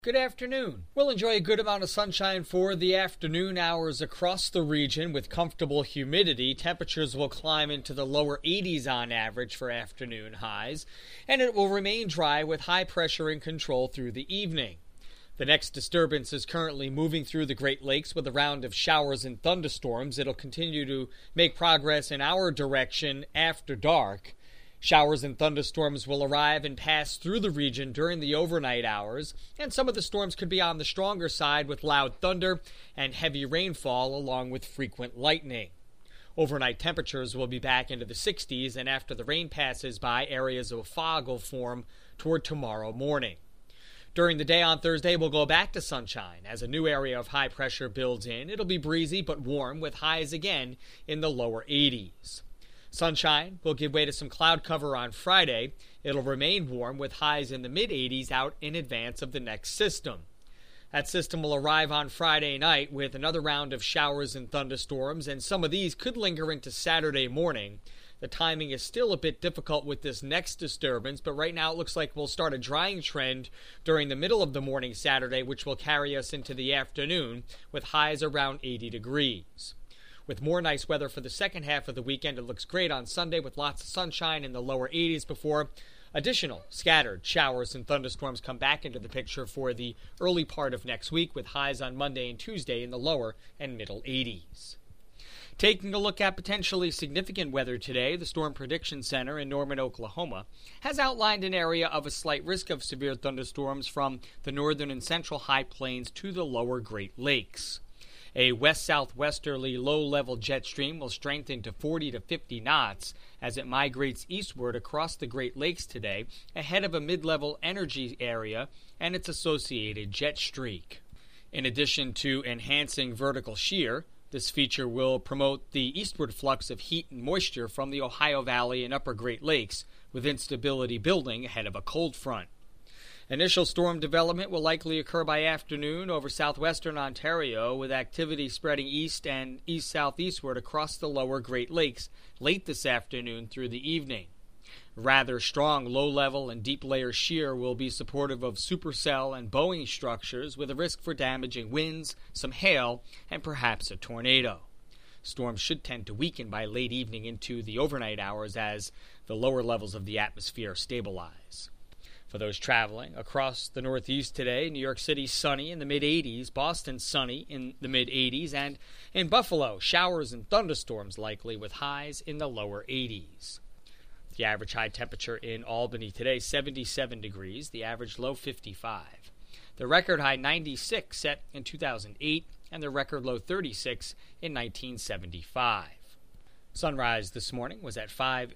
Good afternoon. We'll enjoy a good amount of sunshine for the afternoon hours across the region with comfortable humidity. Temperatures will climb into the lower 80s on average for afternoon highs, and it will remain dry with high pressure in control through the evening. The next disturbance is currently moving through the Great Lakes with a round of showers and thunderstorms. It'll continue to make progress in our direction after dark. Showers and thunderstorms will arrive and pass through the region during the overnight hours, and some of the storms could be on the stronger side with loud thunder and heavy rainfall along with frequent lightning. Overnight temperatures will be back into the 60s, and after the rain passes by, areas of fog will form toward tomorrow morning. During the day on Thursday, we'll go back to sunshine. As a new area of high pressure builds in, it'll be breezy but warm with highs again in the lower 80s. Sunshine will give way to some cloud cover on Friday. It'll remain warm with highs in the mid-80s out in advance of the next system. That system will arrive on Friday night with another round of showers and thunderstorms, and some of these could linger into Saturday morning. The timing is still a bit difficult with this next disturbance, but right now it looks like we'll start a drying trend during the middle of the morning Saturday, which will carry us into the afternoon with highs around 80 degrees. With more nice weather for the second half of the weekend, it looks great on Sunday with lots of sunshine in the lower 80s before additional scattered showers and thunderstorms come back into the picture for the early part of next week with highs on Monday and Tuesday in the lower and middle 80s. Taking a look at potentially significant weather today, the Storm Prediction Center in Norman, Oklahoma, has outlined an area of a slight risk of severe thunderstorms from the northern and central high plains to the lower Great Lakes. A west-southwesterly low-level jet stream will strengthen to 40 to 50 knots as it migrates eastward across the Great Lakes today ahead of a mid-level energy area and its associated jet streak. In addition to enhancing vertical shear, this feature will promote the eastward flux of heat and moisture from the Ohio Valley and upper Great Lakes, with instability building ahead of a cold front. Initial storm development will likely occur by afternoon over southwestern Ontario, with activity spreading east and east-southeastward across the lower Great Lakes late this afternoon through the evening. Rather strong low-level and deep-layer shear will be supportive of supercell and bowing structures with a risk for damaging winds, some hail, and perhaps a tornado. Storms should tend to weaken by late evening into the overnight hours as the lower levels of the atmosphere stabilize. For those traveling across the Northeast today, New York City sunny in the mid-80s, Boston sunny in the mid-80s, and in Buffalo, showers and thunderstorms likely with highs in the lower 80s. The average high temperature in Albany today, 77 degrees, the average low 55. The record high 96 set in 2008, and the record low 36 in 1975. Sunrise this morning was at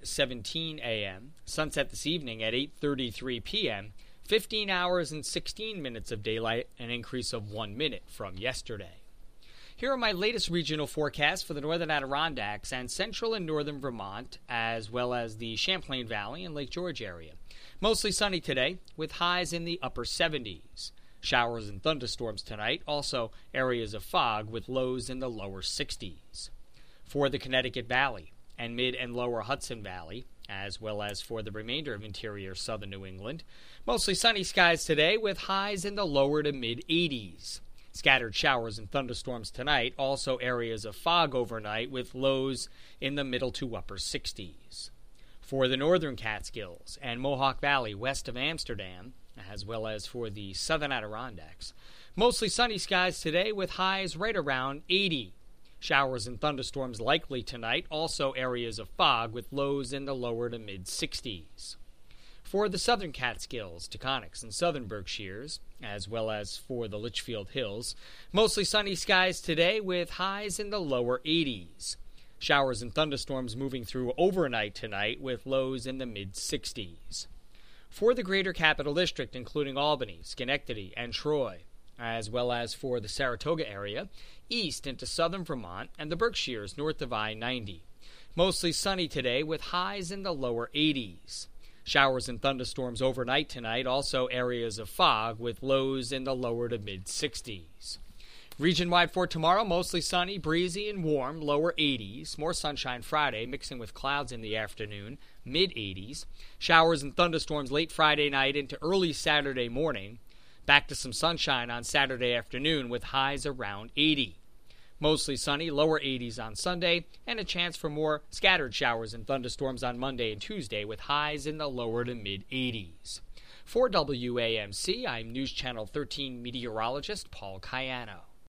5:17 a.m., sunset this evening at 8:33 p.m., 15 hours and 16 minutes of daylight, an increase of 1 minute from yesterday. Here are my latest regional forecasts for the northern Adirondacks and central and northern Vermont, as well as the Champlain Valley and Lake George area. Mostly sunny today, with highs in the upper 70s. Showers and thunderstorms tonight, also areas of fog with lows in the lower 60s. For the Connecticut Valley and mid and lower Hudson Valley, as well as for the remainder of interior southern New England, mostly sunny skies today with highs in the lower to mid-80s. Scattered showers and thunderstorms tonight, also areas of fog overnight with lows in the middle to upper 60s. For the northern Catskills and Mohawk Valley west of Amsterdam, as well as for the southern Adirondacks, mostly sunny skies today with highs right around 80. Showers and thunderstorms likely tonight, also areas of fog with lows in the lower to mid-60s. For the southern Catskills, Taconics, and southern Berkshires, as well as for the Litchfield Hills, mostly sunny skies today with highs in the lower 80s. Showers and thunderstorms moving through overnight tonight with lows in the mid-60s. For the greater Capital District, including Albany, Schenectady, and Troy, as well as for the Saratoga area, east into southern Vermont and the Berkshires north of I-90. Mostly sunny today with highs in the lower 80s. Showers and thunderstorms overnight tonight, also areas of fog with lows in the lower to mid-60s. Region-wide for tomorrow, mostly sunny, breezy, and warm, lower 80s. More sunshine Friday, mixing with clouds in the afternoon, mid-80s. Showers and thunderstorms late Friday night into early Saturday morning. Back to some sunshine on Saturday afternoon with highs around 80. Mostly sunny, lower 80s on Sunday, and a chance for more scattered showers and thunderstorms on Monday and Tuesday with highs in the lower to mid 80s. For WAMC, I'm News Channel 13 meteorologist Paul Cayano.